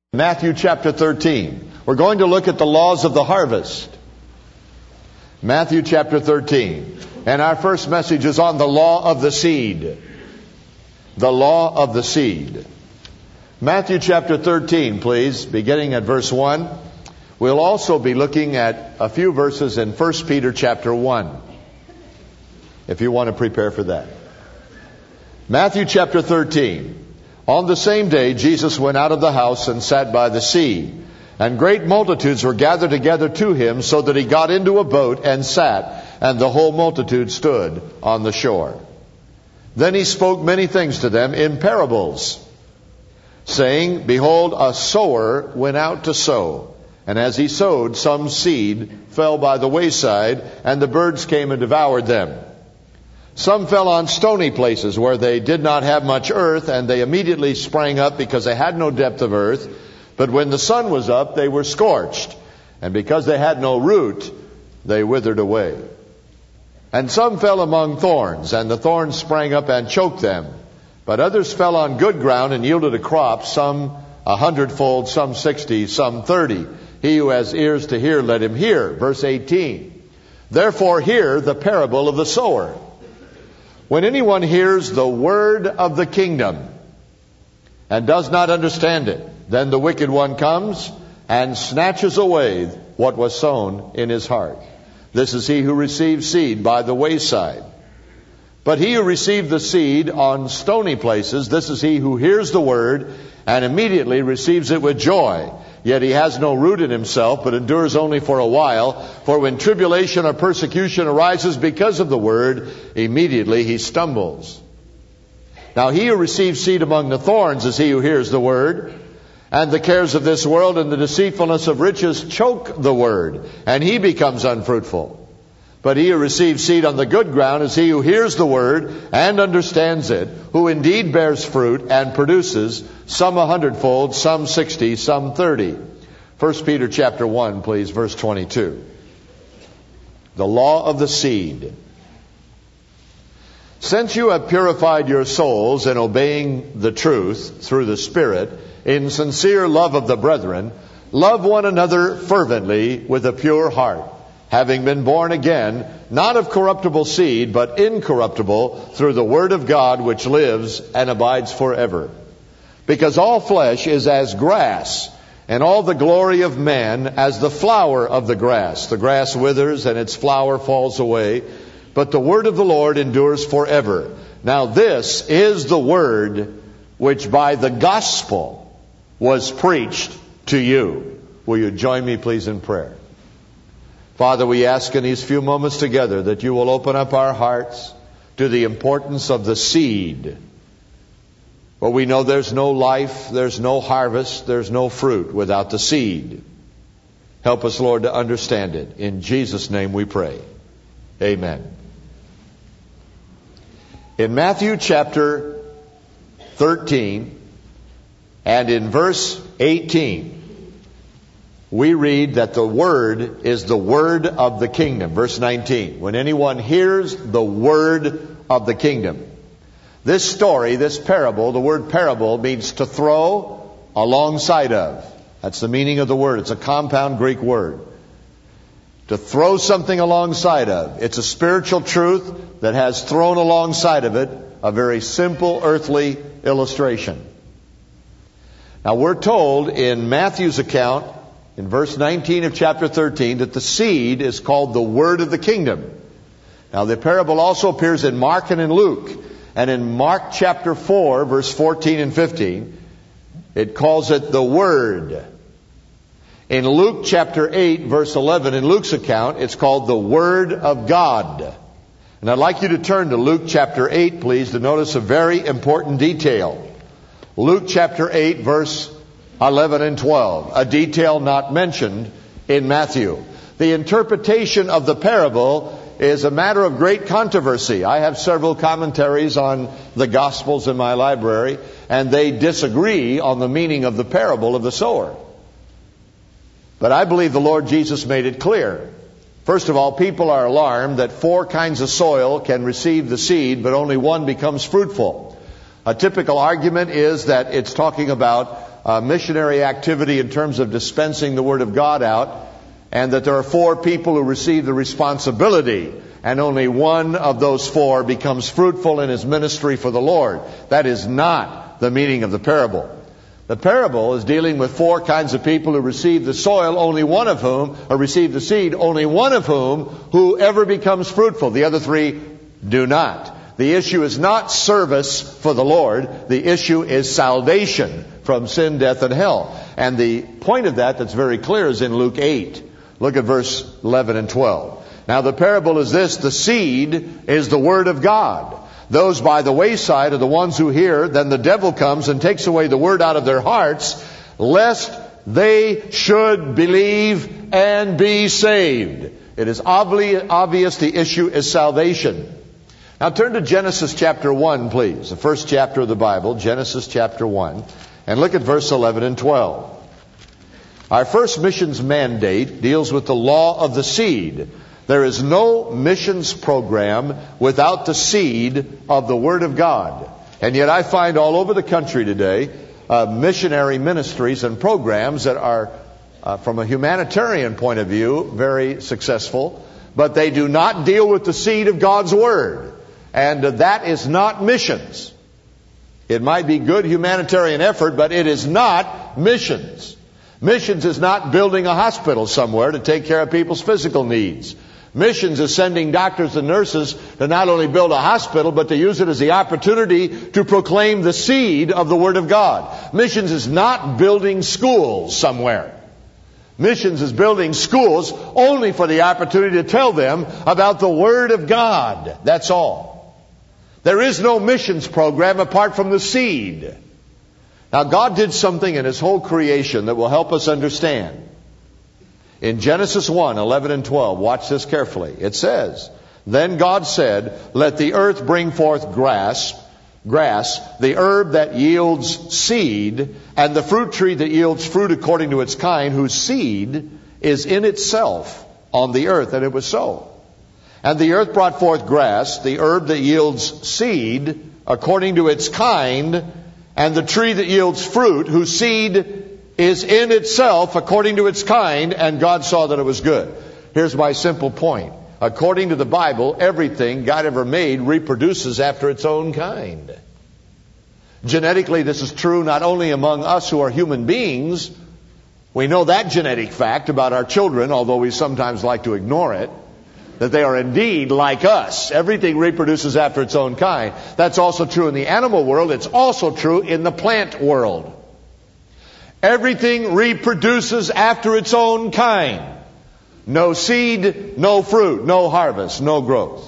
Matthew chapter 13. We're going to look at the laws of the harvest. Matthew chapter 13. And our first message is on the law of the seed. The law of the seed. Matthew chapter 13, please, beginning at verse 1. We'll also be looking at a few verses in 1 Peter chapter 1, if you want to prepare for that. Matthew chapter 13. On the same day, Jesus went out of the house and sat by the sea. And great multitudes were gathered together to him, so that he got into a boat and sat, and the whole multitude stood on the shore. Then he spoke many things to them in parables, saying, Behold, a sower went out to sow. And as he sowed, some seed fell by the wayside, and the birds came and devoured them. Some fell on stony places where they did not have much earth, and they immediately sprang up because they had no depth of earth. But when the sun was up, they were scorched, and because they had no root, they withered away. And some fell among thorns, and the thorns sprang up and choked them. But others fell on good ground and yielded a crop, some 100-fold, some 60, some 30. He who has ears to hear, let him hear. Verse 18. Therefore hear the parable of the sower. When anyone hears the word of the kingdom and does not understand it, then the wicked one comes and snatches away what was sown in his heart. This is he who receives seed by the wayside. But he who received the seed on stony places, this is he who hears the word and immediately receives it with joy. Yet he has no root in himself, but endures only for a while. For when tribulation or persecution arises because of the word, immediately he stumbles. Now he who receives seed among the thorns is he who hears the word, and the cares of this world and the deceitfulness of riches choke the word, and he becomes unfruitful. But he who receives seed on the good ground is he who hears the word and understands it, who indeed bears fruit and produces some 100-fold, some 60, some 30. 1 Peter chapter 1, please, verse 22. The law of the seed. Since you have purified your souls in obeying the truth through the Spirit, in sincere love of the brethren, love one another fervently with a pure heart, having been born again, not of corruptible seed, but incorruptible, through the word of God which lives and abides forever. Because all flesh is as grass, and all the glory of man as the flower of the grass. The grass withers and its flower falls away, but the word of the Lord endures forever. Now this is the word which by the gospel was preached to you. Will you join me please in prayer? Father, we ask in these few moments together that you will open up our hearts to the importance of the seed. For we know there's no life, there's no harvest, there's no fruit without the seed. Help us, Lord, to understand it. In Jesus' name we pray. Amen. In Matthew chapter 13 and in verse 18, we read that the word is the word of the kingdom. Verse 19. When anyone hears the word of the kingdom. This story, this parable, the word parable means to throw alongside of. That's the meaning of the word. It's a compound Greek word. To throw something alongside of. It's a spiritual truth that has thrown alongside of it a very simple earthly illustration. Now we're told in Matthew's account, in verse 19 of chapter 13, that the seed is called the word of the kingdom. Now the parable also appears in Mark and in Luke. And in Mark chapter 4, verse 14 and 15, it calls it the word. In Luke chapter 8, verse 11, in Luke's account, it's called the word of God. And I'd like you to turn to Luke chapter 8, please, to notice a very important detail. Luke chapter 8, verse 11 and 12, a detail not mentioned in Matthew. The interpretation of the parable is a matter of great controversy. I have several commentaries on the Gospels in my library, and they disagree on the meaning of the parable of the sower. But I believe the Lord Jesus made it clear. First of all, people are alarmed that 4 kinds of soil can receive the seed, but only one becomes fruitful. A typical argument is that it's talking about missionary activity in terms of dispensing the Word of God out, and that there are 4 people who receive the responsibility, and only one of those 4 becomes fruitful in his ministry for the Lord. That is not the meaning of the parable. The parable is dealing with 4 kinds of people who receive the soil, only one of whom, or receive the seed, only one of whom, whoever becomes fruitful. The other 3 do not. The issue is not service for the Lord. The issue is salvation from sin, death, and hell. And the point of that that's very clear is in Luke 8. Look at verse 11 and 12. Now the parable is this: the seed is the Word of God. Those by the wayside are the ones who hear. Then the devil comes and takes away the Word out of their hearts, lest they should believe and be saved. It is obvious the issue is salvation. Now turn to Genesis chapter 1, please. The first chapter of the Bible, Genesis chapter 1. And look at verse 11 and 12. Our first missions mandate deals with the law of the seed. There is no missions program without the seed of the Word of God. And yet I find all over the country today missionary ministries and programs that are, from a humanitarian point of view, very successful. But they do not deal with the seed of God's Word. And that is not missions. It might be good humanitarian effort, but it is not missions. Missions is not building a hospital somewhere to take care of people's physical needs. Missions is sending doctors and nurses to not only build a hospital, but to use it as the opportunity to proclaim the seed of the Word of God. Missions is not building schools somewhere. Missions is building schools only for the opportunity to tell them about the Word of God. That's all. There is no missions program apart from the seed. Now God did something in His whole creation that will help us understand. In Genesis 1, 11 and 12, watch this carefully. It says, "Then God said, let the earth bring forth grass, the herb that yields seed, and the fruit tree that yields fruit according to its kind, whose seed is in itself on the earth." And it was so. "And the earth brought forth grass, the herb that yields seed according to its kind, and the tree that yields fruit, whose seed is in itself according to its kind, and God saw that it was good." Here's my simple point. According to the Bible, everything God ever made reproduces after its own kind. Genetically, this is true not only among us who are human beings. We know that genetic fact about our children, although we sometimes like to ignore it, that they are indeed like us. Everything reproduces after its own kind. That's also true in the animal world. It's also true in the plant world. Everything reproduces after its own kind. No seed, no fruit, no harvest, no growth.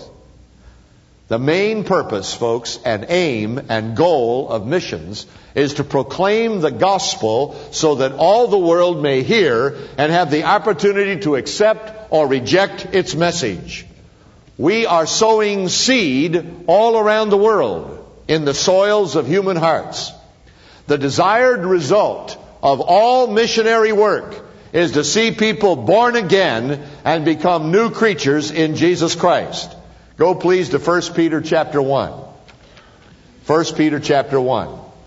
The main purpose, folks, and aim and goal of missions is to proclaim the gospel so that all the world may hear and have the opportunity to accept or reject its message. We are sowing seed all around the world in the soils of human hearts. The desired result of all missionary work is to see people born again and become new creatures in Jesus Christ. Go please to 1 Peter chapter 1. 1 Peter chapter 1.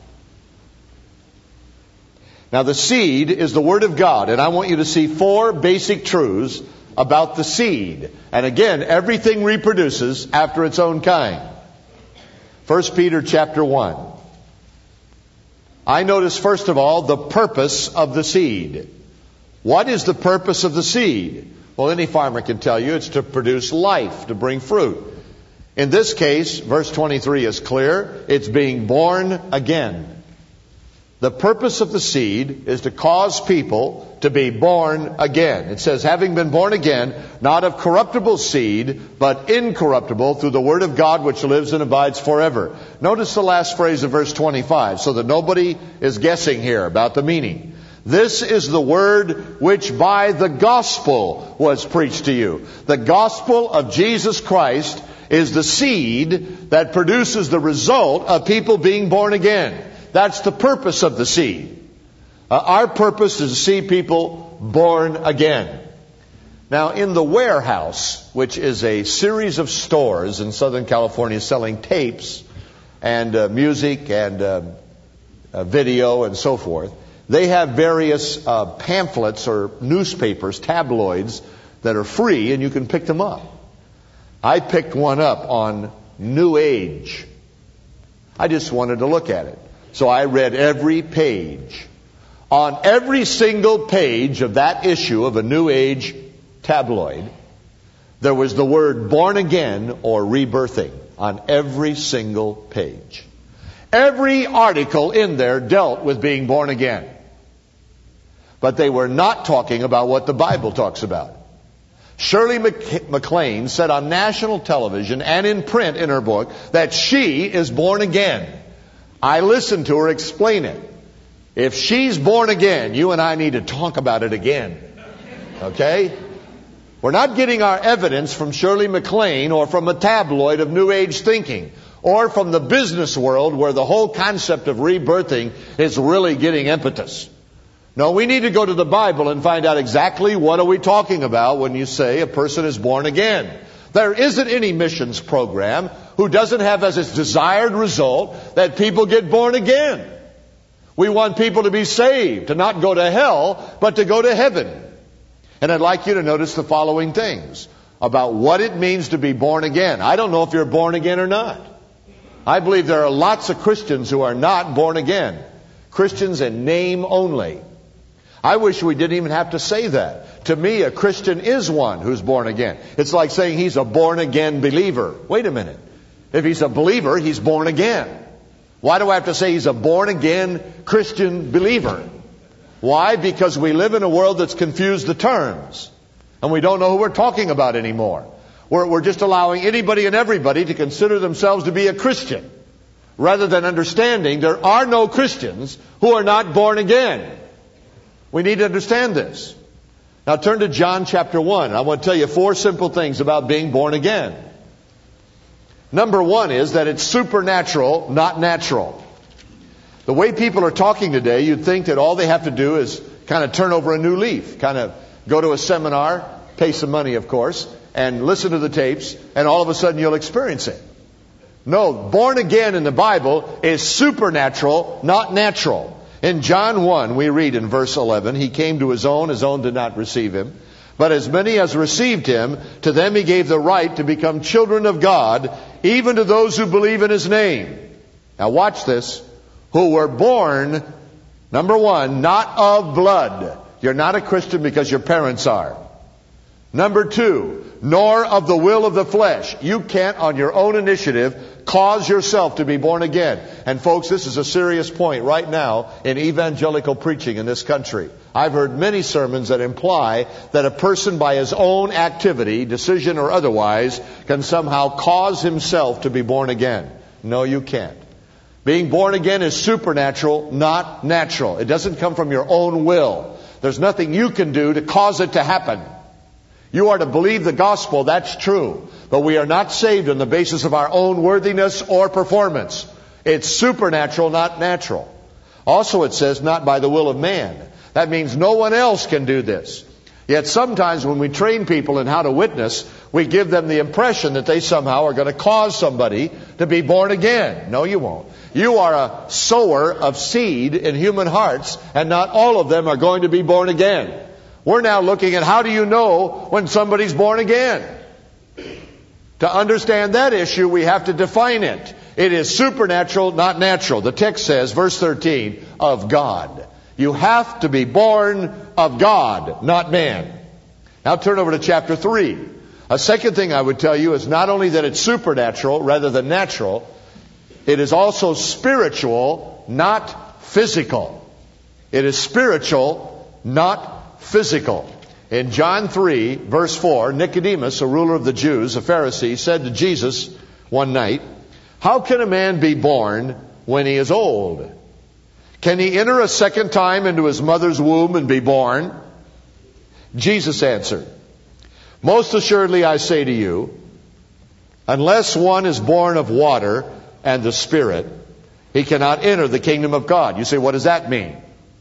Now the seed is the Word of God, and I want you to see 4 basic truths about the seed. And again, everything reproduces after its own kind. 1 Peter chapter 1. I notice, first of all, the purpose of the seed. What is the purpose of the seed? Well, any farmer can tell you it's to produce life, to bring fruit. In this case, verse 23 is clear. It's being born again. The purpose of the seed is to cause people to be born again. It says, having been born again, not of corruptible seed, but incorruptible, through the Word of God which lives and abides forever. Notice the last phrase of verse 25, so that nobody is guessing here about the meaning. This is the word which by the gospel was preached to you. The gospel of Jesus Christ is the seed that produces the result of people being born again. That's the purpose of the seed. Our purpose is to see people born again. Now, in the Warehouse, which is a series of stores in Southern California selling tapes and music and video and so forth, they have various pamphlets or newspapers, tabloids, that are free, and you can pick them up. I picked one up on New Age. I just wanted to look at it. So I read every page. On every single page of that issue of a New Age tabloid, there was the word born again or rebirthing on every single page. Every article in there dealt with being born again. But they were not talking about what the Bible talks about. Shirley MacLaine said on national television and in print in her book that she is born again. I listened to her explain it. If she's born again, you and I need to talk about it again. Okay? We're not getting our evidence from Shirley MacLaine or from a tabloid of New Age thinking or from the business world where the whole concept of rebirthing is really getting impetus. No, we need to go to the Bible and find out exactly what are we talking about when you say a person is born again. There isn't any missions program who doesn't have as its desired result that people get born again. We want people to be saved, to not go to hell, but to go to heaven. And I'd like you to notice the following things about what it means to be born again. I don't know if you're born again or not. I believe there are lots of Christians who are not born again. Christians in name only. I wish we didn't even have to say that. To me, a Christian is one who's born again. It's like saying he's a born again believer. Wait a minute. If he's a believer, he's born again. Why do I have to say he's a born again Christian believer? Why? Because we live in a world that's confused the terms. And we don't know who we're talking about anymore. We're just allowing anybody and everybody to consider themselves to be a Christian, rather than understanding there are no Christians who are not born again. We need to understand this. Now turn to John chapter 1. I want to tell you 4 simple things about being born again. Number 1 is that it's supernatural, not natural. The way people are talking today, you'd think that all they have to do is kind of turn over a new leaf, kind of go to a seminar, pay some money, of course, and listen to the tapes, and all of a sudden you'll experience it. No, born again in the Bible is supernatural, not natural. In John 1, we read in verse 11, He came to His own did not receive Him. But as many as received Him, to them He gave the right to become children of God, even to those who believe in His name. Now watch this. Who were born, number 1, not of blood. You're not a Christian because your parents are. Number 2, nor of the will of the flesh. You can't, on your own initiative, cause yourself to be born again. And folks, this is a serious point right now in evangelical preaching in this country. I've heard many sermons that imply that a person by his own activity, decision or otherwise, can somehow cause himself to be born again. No, you can't. Being born again is supernatural, not natural. It doesn't come from your own will. There's nothing you can do to cause it to happen. You are to believe the gospel, that's true. But we are not saved on the basis of our own worthiness or performance. It's supernatural, not natural. Also it says, not by the will of man. That means no one else can do this. Yet sometimes when we train people in how to witness, we give them the impression that they somehow are going to cause somebody to be born again. No, you won't. You are a sower of seed in human hearts, and not all of them are going to be born again. We're now looking at how do you know when somebody's born again? To understand that issue, we have to define it. It is supernatural, not natural. The text says, verse 13, of God. You have to be born of God, not man. Now turn over to chapter 3. A second thing I would tell you is not only that it's supernatural rather than natural, it is also spiritual, not physical. It is spiritual, not physical. In John 3, verse 4, Nicodemus, a ruler of the Jews, a Pharisee, said to Jesus one night, how can a man be born when he is old? Can he enter a second time into his mother's womb and be born? Jesus answered, most assuredly I say to you, unless one is born of water and the Spirit, he cannot enter the kingdom of God. You say, what does that mean?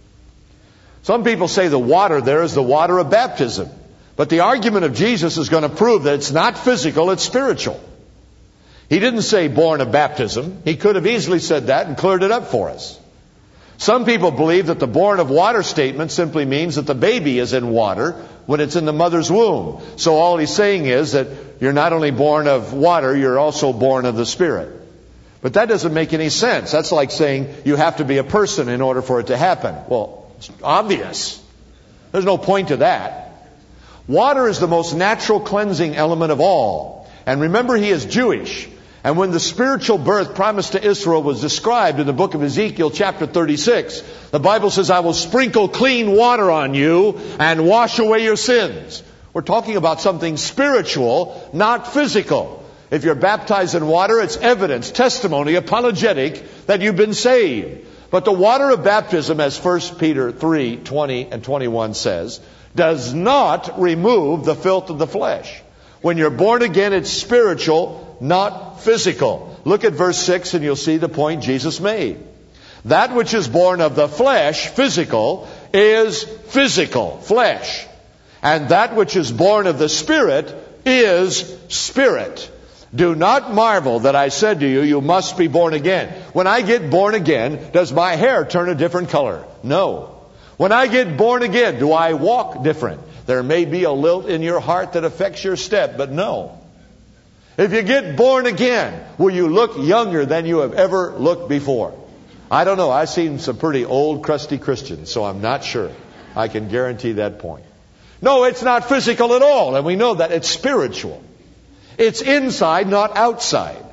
Some people say the water there is the water of baptism. But the argument of Jesus is going to prove that it's not physical, it's spiritual. He didn't say born of baptism. He could have easily said that and cleared it up for us. Some people believe that the born of water statement simply means that the baby is in water when it's in the mother's womb. So all he's saying is that you're not only born of water, you're also born of the Spirit. But that doesn't make any sense. That's like saying you have to be a person in order for it to happen. Well, it's obvious. There's no point to that. Water is the most natural cleansing element of all. And remember, he is Jewish. And when the spiritual birth promised to Israel was described in the book of Ezekiel chapter 36, the Bible says, I will sprinkle clean water on you and wash away your sins. We're talking about something spiritual, not physical. If you're baptized in water, it's evidence, testimony, apologetic that you've been saved. But the water of baptism, as 1 Peter 3:20 and 21 says, does not remove the filth of the flesh. When you're born again, it's spiritual, not physical. Look at verse 6 and you'll see the point Jesus made. That which is born of the flesh, physical, is physical, flesh. And that which is born of the Spirit is spirit. Do not marvel that I said to you, you must be born again. When I get born again, does my hair turn a different color? No. When I get born again, do I walk different? There may be a lilt in your heart that affects your step, but no. If you get born again, will you look younger than you have ever looked before? I don't know. I've seen some pretty old, crusty Christians, so I'm not sure. I can guarantee that point. No, it's not physical at all, and we know that. It's spiritual. It's inside, not outside.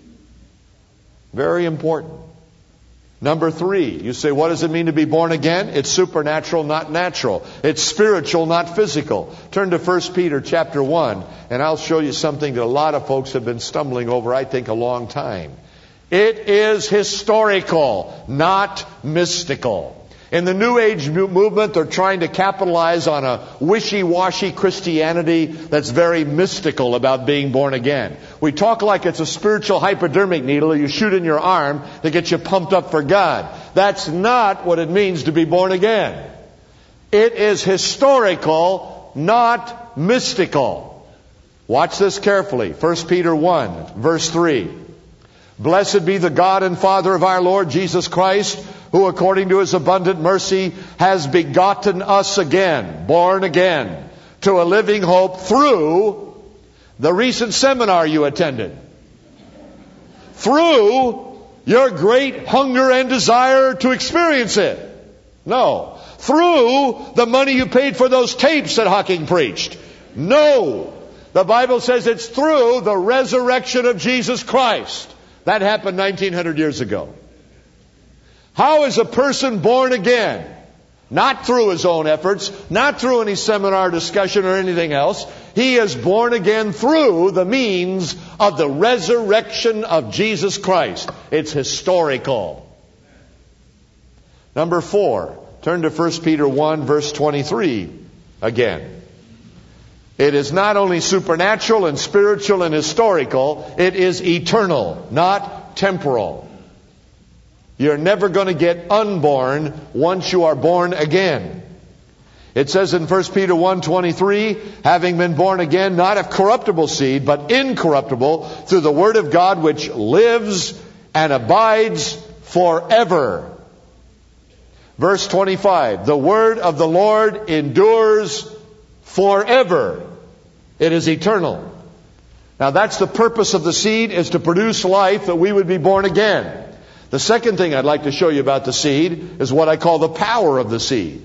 Very important. Number 3, you say, what does it mean to be born again? It's supernatural, not natural. It's spiritual, not physical. Turn to 1 Peter chapter 1, and I'll show you something that a lot of folks have been stumbling over, I think, a long time. It is historical, not mystical. In the New Age movement, they're trying to capitalize on a wishy-washy Christianity that's very mystical about being born again. We talk like it's a spiritual hypodermic needle you shoot in your arm to get you pumped up for God. That's not what it means to be born again. It is historical, not mystical. Watch this carefully. 1 Peter 1, verse 3. Blessed be the God and Father of our Lord Jesus Christ, who according to His abundant mercy has begotten us again, born again, to a living hope through the recent seminar you attended. Through your great hunger and desire to experience it. No. Through the money you paid for those tapes that Hocking preached. No. The Bible says it's through the resurrection of Jesus Christ. That happened 1900 years ago. How is a person born again? Not through his own efforts, not through any seminar discussion or anything else. He is born again through the means of the resurrection of Jesus Christ. It's historical. Number 4, turn to 1 Peter 1, verse 23 again. It is not only supernatural and spiritual and historical, it is eternal, not temporal. You're never going to get unborn once you are born again. It says in 1 Peter 1:23, having been born again, not of corruptible seed, but incorruptible, through the Word of God which lives and abides forever. Verse 25, the Word of the Lord endures forever. It is eternal. Now that's the purpose of the seed, is to produce life that we would be born again. The second thing I'd like to show you about the seed is what I call the power of the seed.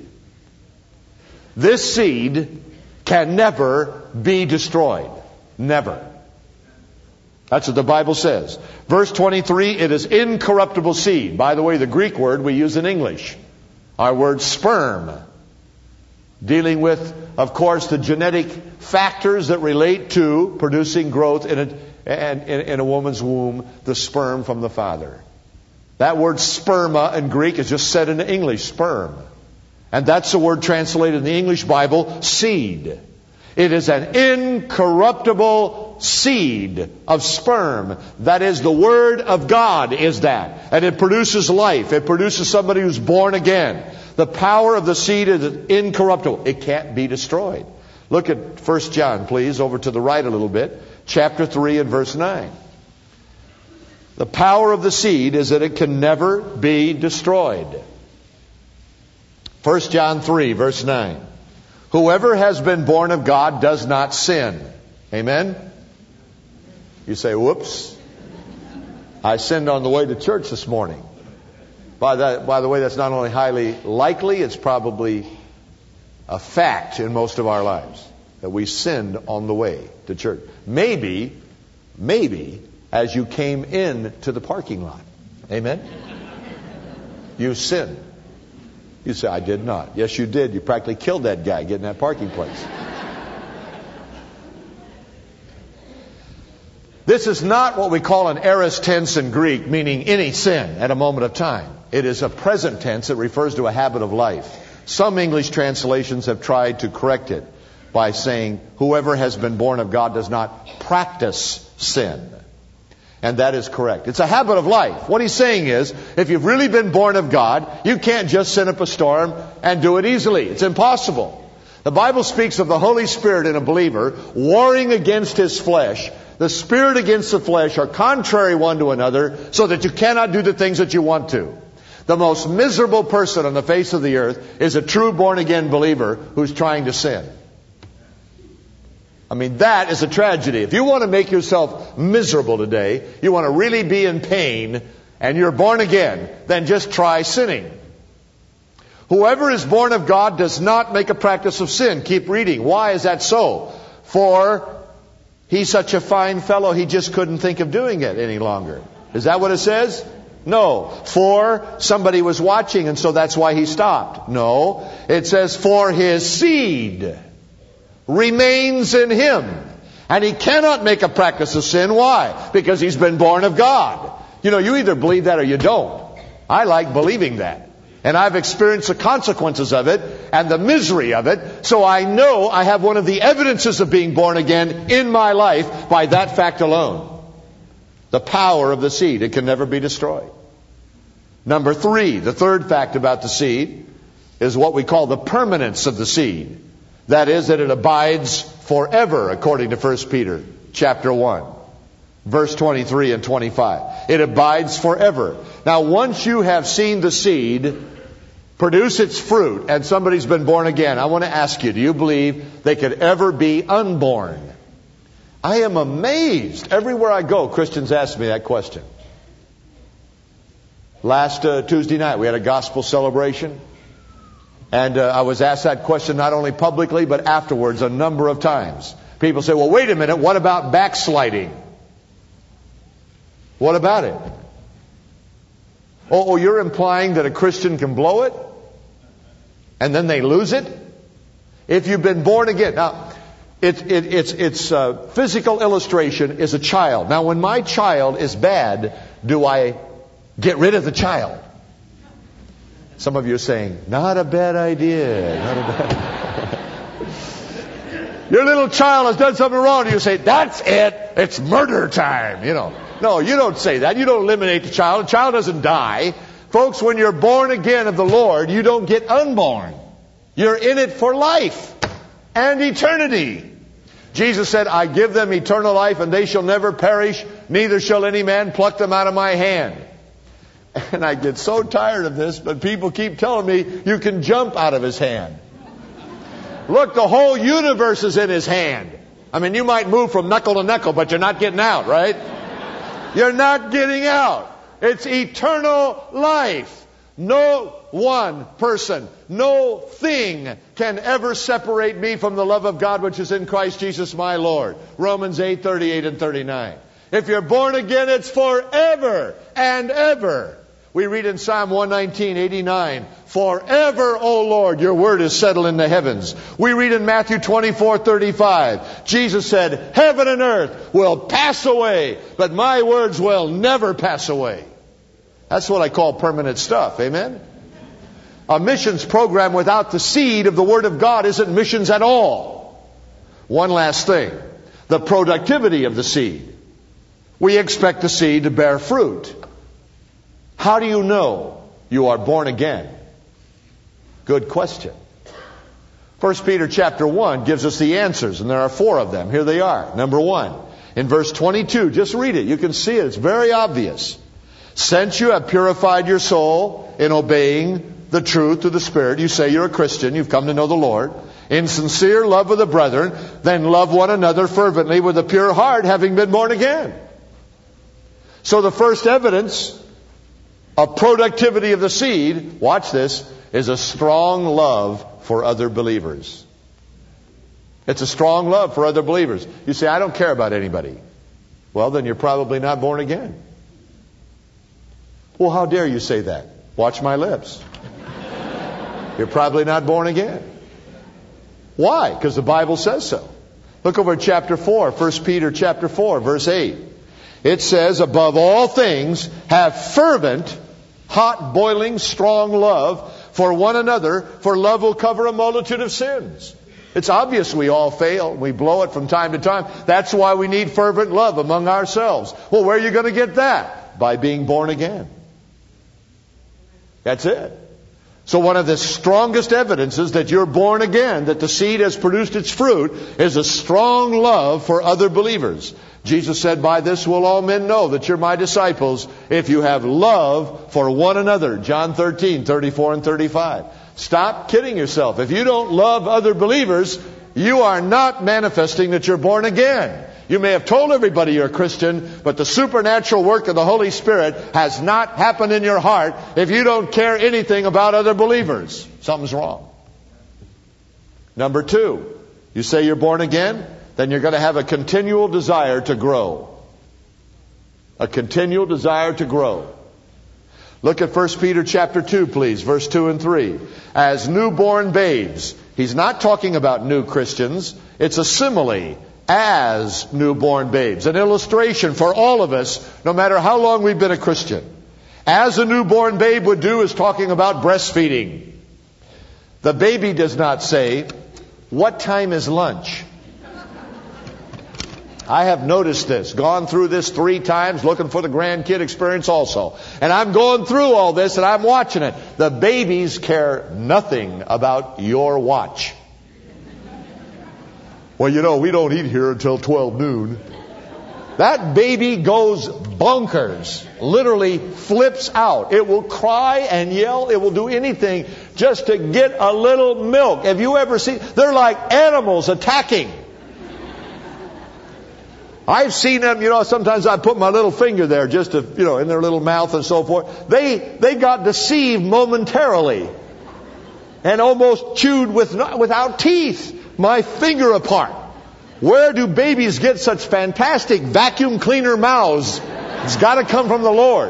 This seed can never be destroyed. Never. That's what the Bible says. Verse 23, it is incorruptible seed. By the way, the Greek word we use in English, our word sperm, dealing with, of course, the genetic factors that relate to producing growth in a woman's womb, the sperm from the father. That word sperma in Greek is just said in English, sperm. And that's the word translated in the English Bible, seed. It is an incorruptible seed of sperm. That is, the Word of God is that. And it produces life. It produces somebody who's born again. The power of the seed is incorruptible. It can't be destroyed. Look at 1 John, please, over to the right a little bit. Chapter 3 and verse 9. The power of the seed is that it can never be destroyed. 1 John 3, verse 9. Whoever has been born of God does not sin. Amen? You say, whoops. I sinned on the way to church this morning. By the way, that's not only highly likely, it's probably a fact in most of our lives that we sinned on the way to church. Maybe, as you came in to the parking lot. Amen? You sinned. You say, I did not. Yes, you did. You practically killed that guy getting that parking place. This is not what we call an aorist tense in Greek, meaning any sin at a moment of time. It is a present tense that refers to a habit of life. Some English translations have tried to correct it by saying, whoever has been born of God does not practice sin. And that is correct. It's a habit of life. What he's saying is, if you've really been born of God, you can't just sin up a storm and do it easily. It's impossible. The Bible speaks of the Holy Spirit in a believer warring against his flesh. The spirit against the flesh are contrary one to another, so that you cannot do the things that you want to. The most miserable person on the face of the earth is a true born-again believer who's trying to sin. I mean, that is a tragedy. If you want to make yourself miserable today, you want to really be in pain, and you're born again, then just try sinning. Whoever is born of God does not make a practice of sin. Keep reading. Why is that so? For he's such a fine fellow, he just couldn't think of doing it any longer. Is that what it says? No. For somebody was watching, and so that's why he stopped. No. It says, for his seed remains in him. And he cannot make a practice of sin. Why? Because he's been born of God. You know, you either believe that or you don't. I like believing that. And I've experienced the consequences of it and the misery of it. So I know I have one of the evidences of being born again in my life by that fact alone. The power of the seed. It can never be destroyed. Number 3, the third fact about the seed is what we call the permanence of the seed. That is, that it abides forever, according to 1 Peter chapter 1, verse 23 and 25. It abides forever. Now, once you have seen the seed produce its fruit and somebody's been born again, I want to ask you, do you believe they could ever be unborn? I am amazed. Everywhere I go, Christians ask me that question. Last Tuesday night, we had a gospel celebration. And I was asked that question not only publicly, but afterwards a number of times. People say, well, wait a minute, what about backsliding? What about it? Oh, you're implying that a Christian can blow it? And then they lose it? If you've been born again. Now, its physical illustration is a child. Now, when my child is bad, do I get rid of the child? Some of you are saying, not a bad idea. Not a bad idea. Your little child has done something wrong, and you say, that's it. It's murder time. You know. No, you don't say that. You don't eliminate the child. The child doesn't die. Folks, when you're born again of the Lord, you don't get unborn. You're in it for life and eternity. Jesus said, I give them eternal life, and they shall never perish, neither shall any man pluck them out of my hand. And I get so tired of this, but people keep telling me you can jump out of his hand. Look, the whole universe is in his hand. I mean, you might move from knuckle to knuckle, but you're not getting out, right? You're not getting out. It's eternal life. No one person, no thing can ever separate me from the love of God which is in Christ Jesus my Lord. Romans 8:38 and 39. If you're born again, it's forever and ever. We read in Psalm 119:89, forever, O Lord, your word is settled in the heavens. We read in Matthew 24:35, Jesus said, heaven and earth will pass away, but my words will never pass away. That's what I call permanent stuff. Amen? A missions program without the seed of the Word of God isn't missions at all. One last thing. The productivity of the seed. We expect the seed to bear fruit. How do you know you are born again? Good question. 1 Peter chapter 1 gives us the answers, and there are 4 of them. Here they are. Number 1, in verse 22, just read it. You can see it. It's very obvious. Since you have purified your soul in obeying the truth through the Spirit. You say you're a Christian. You've come to know the Lord. In sincere love with the brethren, then love one another fervently with a pure heart, having been born again. So the first evidence of productivity of the seed, watch this, is a strong love for other believers. It's a strong love for other believers. You say, I don't care about anybody. Well, then you're probably not born again. Well, how dare you say that? Watch my lips. You're probably not born again. Why? Because the Bible says so. Look over at chapter 4, 1 Peter chapter 4, verse 8. It says, above all things, have fervent, hot, boiling, strong love for one another, for love will cover a multitude of sins. It's obvious we all fail. We blow it from time to time. That's why we need fervent love among ourselves. Well, where are you going to get that? By being born again. That's it. So one of the strongest evidences that you're born again, that the seed has produced its fruit, is a strong love for other believers. Jesus said, by this will all men know that you're my disciples, if you have love for one another. John 13, 34 and 35. Stop kidding yourself. If you don't love other believers, you are not manifesting that you're born again. You may have told everybody you're a Christian, but the supernatural work of the Holy Spirit has not happened in your heart if you don't care anything about other believers. Something's wrong. Number 2, you say you're born again, then you're going to have a continual desire to grow. A continual desire to grow. Look at 1 Peter chapter 2, please, verse 2 and 3. As newborn babes. He's not talking about new Christians. It's a simile. As newborn babes. An illustration for all of us, no matter how long we've been a Christian. As a newborn babe would do is talking about breastfeeding. The baby does not say, what time is lunch? I have noticed this, gone through this 3 times, looking for the grandkid experience also. And I'm going through all this and I'm watching it. The babies care nothing about your watch. Well, you know, we don't eat here until 12 noon. That baby goes bonkers. Literally flips out. It will cry and yell. It will do anything just to get a little milk. Have you ever seen? They're like animals attacking. I've seen them, you know, sometimes I put my little finger there just to, you know, in their little mouth and so forth. They got deceived momentarily. And almost chewed without teeth. My finger apart. Where do babies get such fantastic vacuum cleaner mouths? It's got to come from the Lord.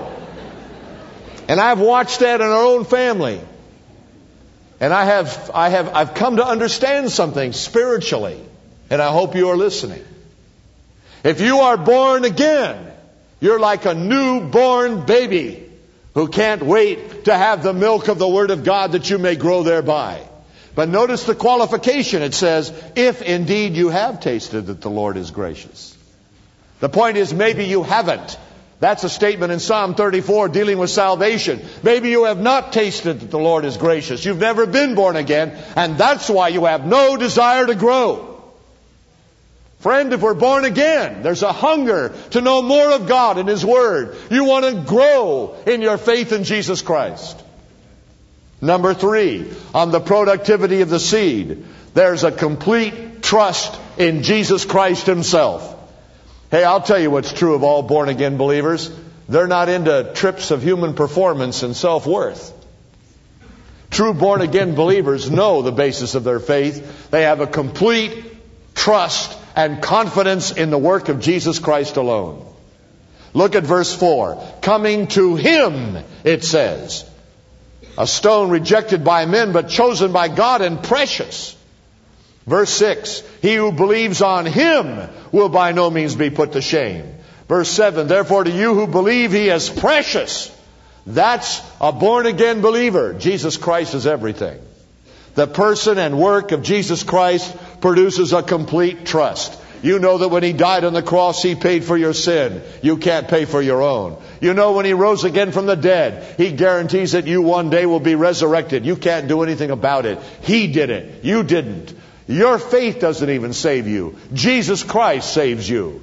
And I've watched that in our own family. And I've come to understand something spiritually. And I hope you are listening. If you are born again, you're like a newborn baby who can't wait to have the milk of the Word of God that you may grow thereby. But notice the qualification. It says, if indeed you have tasted that the Lord is gracious. The point is, maybe you haven't. That's a statement in Psalm 34 dealing with salvation. Maybe you have not tasted that the Lord is gracious. You've never been born again, and that's why you have no desire to grow. Friend, if we're born again, there's a hunger to know more of God and His Word. You want to grow in your faith in Jesus Christ. Number 3, on the productivity of the seed, there's a complete trust in Jesus Christ Himself. Hey, I'll tell you what's true of all born-again believers. They're not into trips of human performance and self-worth. True born-again believers know the basis of their faith. They have a complete trust and confidence in the work of Jesus Christ alone. Look at verse 4. Coming to Him, it says. A stone rejected by men, but chosen by God and precious. Verse 6. He who believes on Him will by no means be put to shame. Verse 7. Therefore to you who believe He is precious. That's a born-again believer. Jesus Christ is everything. The person and work of Jesus Christ produces a complete trust. You know that when He died on the cross, He paid for your sin. You can't pay for your own. You know when He rose again from the dead, He guarantees that you one day will be resurrected. You can't do anything about it. He did it. You didn't. Your faith doesn't even save you. Jesus Christ saves you.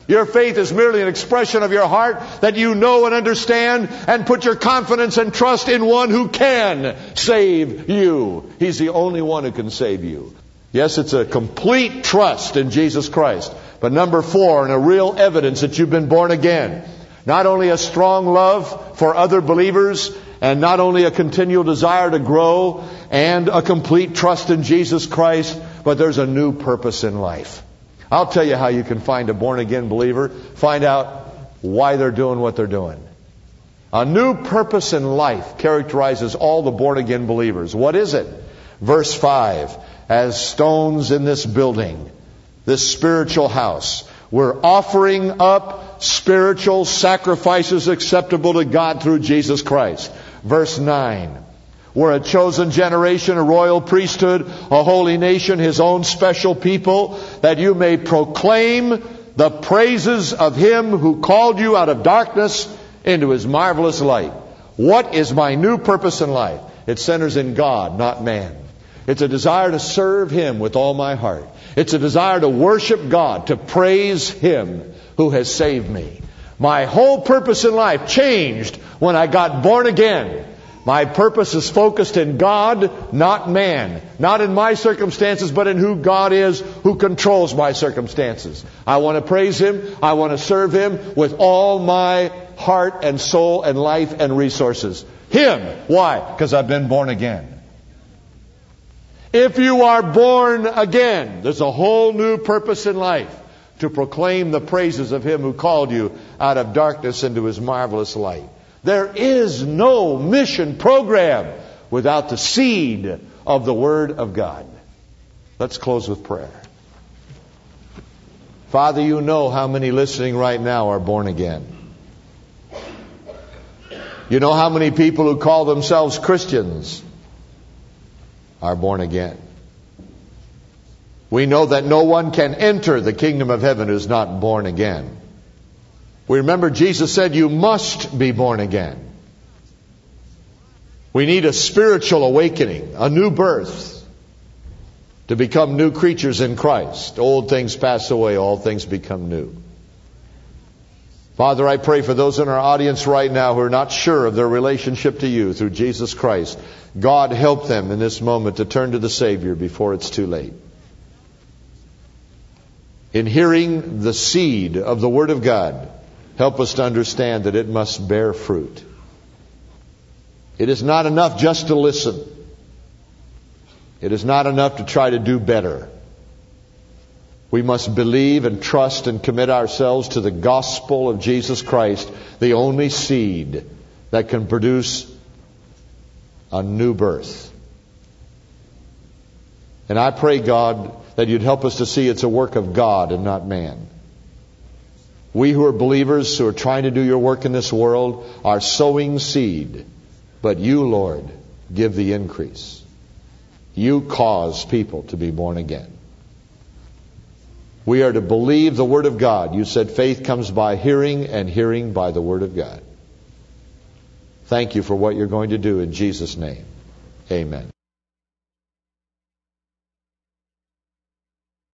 Your faith is merely an expression of your heart that you know and understand and put your confidence and trust in one who can save you. He's the only one who can save you. Yes, it's a complete trust in Jesus Christ. But number 4, and a real evidence that you've been born again. Not only a strong love for other believers, and not only a continual desire to grow, and a complete trust in Jesus Christ, but there's a new purpose in life. I'll tell you how you can find a born-again believer. Find out why they're doing what they're doing. A new purpose in life characterizes all the born-again believers. What is it? Verse 5, as stones in this building, this spiritual house, we're offering up spiritual sacrifices acceptable to God through Jesus Christ. Verse 9, we're a chosen generation, a royal priesthood, a holy nation, His own special people, that you may proclaim the praises of Him who called you out of darkness into His marvelous light. What is my new purpose in life? It centers in God, not man. It's a desire to serve Him with all my heart. It's a desire to worship God, to praise Him who has saved me. My whole purpose in life changed when I got born again. My purpose is focused in God, not man. Not in my circumstances, but in who God is, who controls my circumstances. I want to praise Him. I want to serve Him with all my heart and soul and life and resources. Him. Why? Because I've been born again. If you are born again, there's a whole new purpose in life. To proclaim the praises of Him who called you out of darkness into His marvelous light. There is no mission program without the seed of the Word of God. Let's close with prayer. Father, you know how many listening right now are born again. You know how many people who call themselves Christians are born again. We know that no one can enter the kingdom of heaven who is not born again. We remember Jesus said you must be born again. We need a spiritual awakening, a new birth, to become new creatures in Christ. Old things pass away, all things become new. Father, I pray for those in our audience right now who are not sure of their relationship to you through Jesus Christ. God, help them in this moment to turn to the Savior before it's too late. In hearing the seed of the Word of God, help us to understand that it must bear fruit. It is not enough just to listen. It is not enough to try to do better. We must believe and trust and commit ourselves to the gospel of Jesus Christ, the only seed that can produce a new birth. And I pray, God, that you'd help us to see it's a work of God and not man. We who are believers, who are trying to do your work in this world, are sowing seed. But you, Lord, give the increase. You cause people to be born again. We are to believe the Word of God. You said faith comes by hearing, and hearing by the Word of God. Thank you for what you're going to do in Jesus' name. Amen.